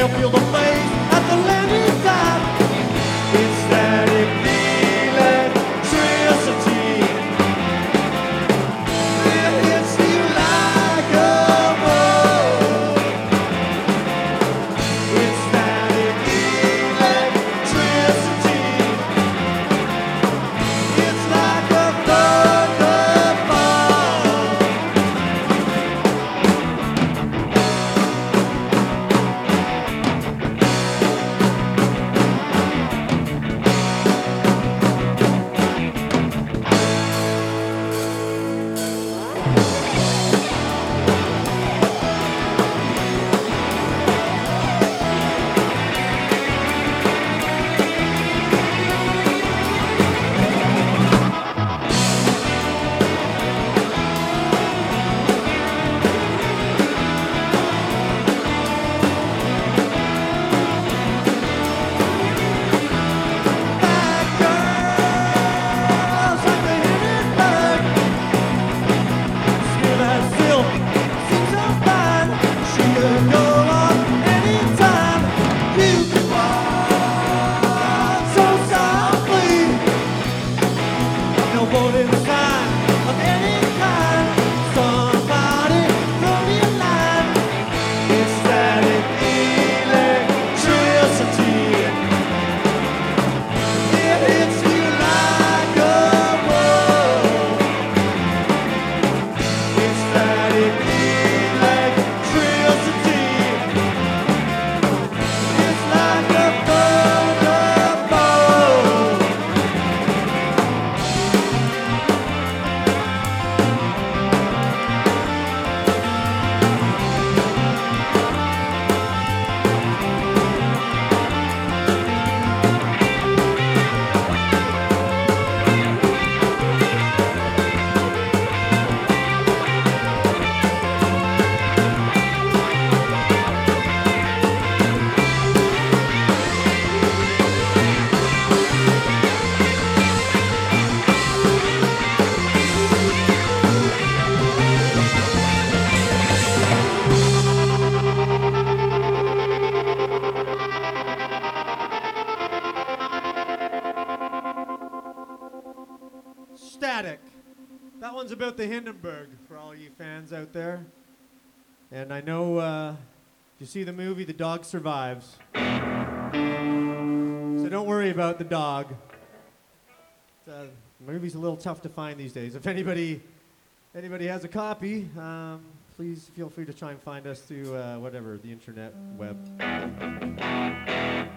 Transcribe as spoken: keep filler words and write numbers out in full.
you feel the place at the landing time. It's static electricity. It hits you like a bolt. It's static electricity. It's like a thunderbolt. Static. That one's about the Hindenburg for all you fans out there. And I know, uh, you see the movie, The Dog Survives. So don't worry about the dog. Uh, the movie's a little tough to find these days. If anybody, anybody has a copy, um, please feel free to try and find us through uh, whatever, the internet, web.